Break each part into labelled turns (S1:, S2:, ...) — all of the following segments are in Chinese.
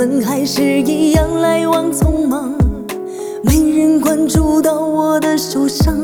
S1: 们还是一样来往匆忙，没人关注到我的受伤。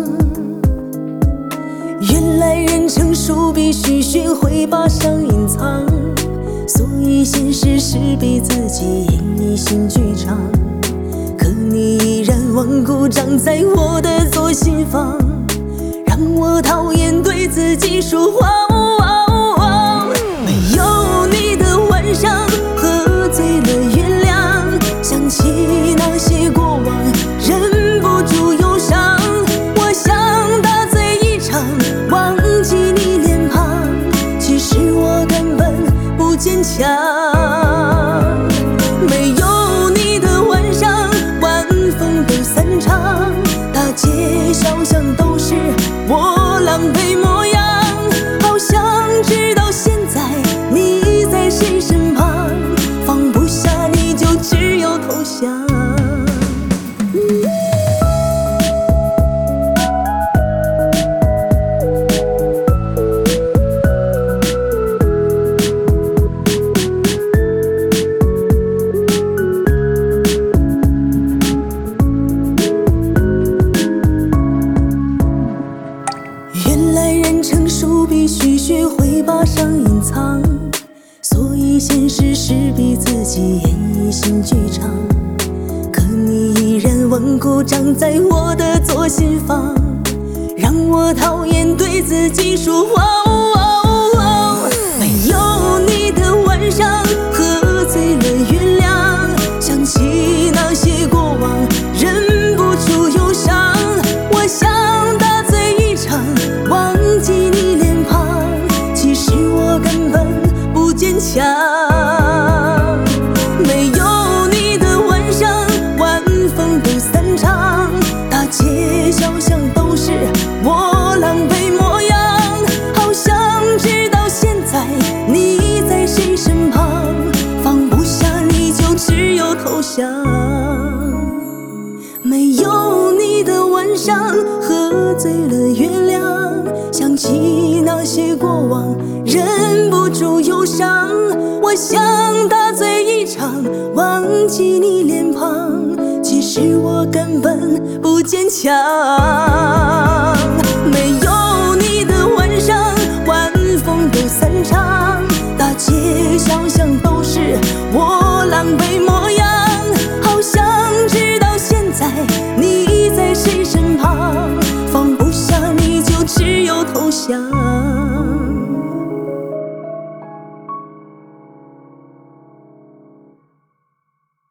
S1: 原来人成熟必须学会把伤隐藏，所以现实是逼自己演一新剧场。可你依然顽固长在我的左心房，让我讨厌对自己说话。没有你的晚上，喝醉了月亮，想起那些过往，忍不住忧伤。我想大醉一场，忘记你脸庞，其实我根本不坚强。没有你的晚上，晚风都散场，大街小巷都是我狼狈模样。好想知道现在你在谁身旁，放不下你就只有投降。原来人成熟必须学会把伤隐藏，所以现实是逼自己演一新剧场。可你依然顽固长在我的左心房，让我讨厌对自己说话。没有你的晚上，喝醉了月亮，想起那些过往，忍不住忧伤。我想大醉一场，忘记你脸庞，其实我根本不坚强。没有你的晚上，晚风都散场，大街小巷都是我狼狈模样。好想知道现在你在谁身旁，放不下你就只有投降。没有你的晚上，喝醉了月亮，想起那些过往，忍不住忧伤。我想大醉一场，忘记你脸庞，其实我根本不坚强。没有你的晚上，晚风都散场，大街小巷都是我狼狈模样。好想知道现在你在谁身旁，放不下你就只有投降。